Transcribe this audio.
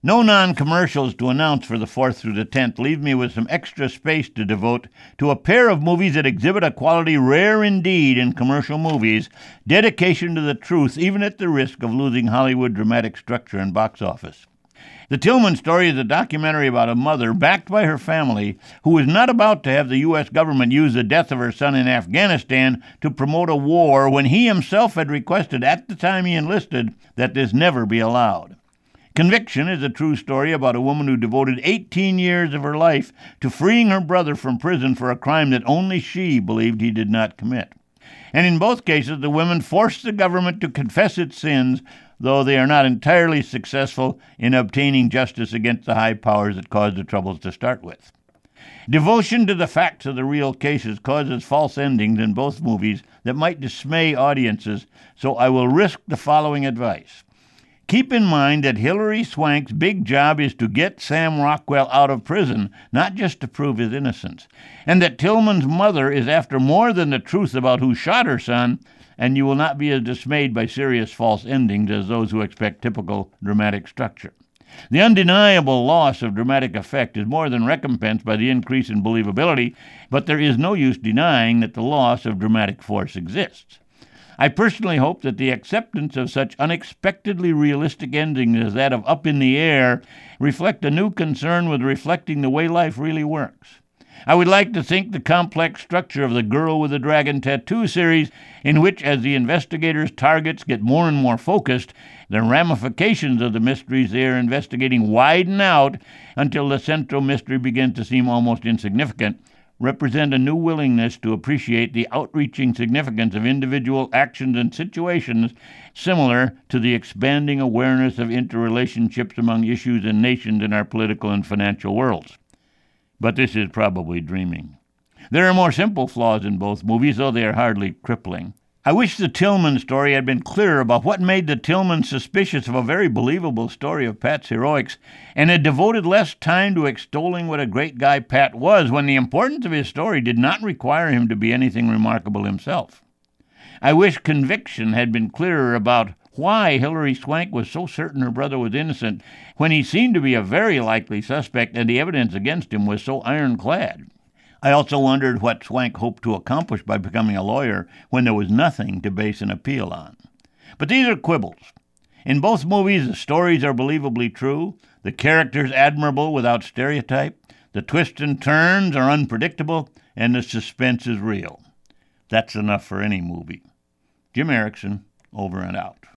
No non-commercials to announce for the 4th through the 10th leave me with some extra space to devote to a pair of movies that exhibit a quality rare indeed in commercial movies, dedication to the truth even at the risk of losing Hollywood dramatic structure and box office. The Tillman Story is a documentary about a mother, backed by her family, who was not about to have the U.S. government use the death of her son in Afghanistan to promote a war when he himself had requested at the time he enlisted that this never be allowed. Conviction is a true story about a woman who devoted 18 years of her life to freeing her brother from prison for a crime that only she believed he did not commit. And in both cases, the women forced the government to confess its sins, though they are not entirely successful in obtaining justice against the high powers that caused the troubles to start with. Devotion to the facts of the real cases causes false endings in both movies that might dismay audiences, so I will risk the following advice. Keep in mind that Hilary Swank's big job is to get Sam Rockwell out of prison, not just to prove his innocence, and that Tillman's mother is after more than the truth about who shot her son, and you will not be as dismayed by serious false endings as those who expect typical dramatic structure. The undeniable loss of dramatic effect is more than recompensed by the increase in believability, but there is no use denying that the loss of dramatic force exists. I personally hope that the acceptance of such unexpectedly realistic endings as that of Up in the Air reflect a new concern with reflecting the way life really works. I would like to think the complex structure of the Girl with the Dragon Tattoo series, in which as the investigators' targets get more and more focused, the ramifications of the mysteries they are investigating widen out until the central mystery begins to seem almost insignificant, represent a new willingness to appreciate the outreaching significance of individual actions and situations, similar to the expanding awareness of interrelationships among issues and nations in our political and financial worlds. But this is probably dreaming. There are more simple flaws in both movies, though they are hardly crippling. I wish the Tillman Story had been clearer about what made the Tillmans suspicious of a very believable story of Pat's heroics, and had devoted less time to extolling what a great guy Pat was, when the importance of his story did not require him to be anything remarkable himself. I wish Conviction had been clearer about why Hilary Swank was so certain her brother was innocent, when he seemed to be a very likely suspect and the evidence against him was so ironclad. I also wondered what Swank hoped to accomplish by becoming a lawyer when there was nothing to base an appeal on. But these are quibbles. In both movies, the stories are believably true, the characters admirable without stereotype, the twists and turns are unpredictable, and the suspense is real. That's enough for any movie. Jim Erickson, over and out.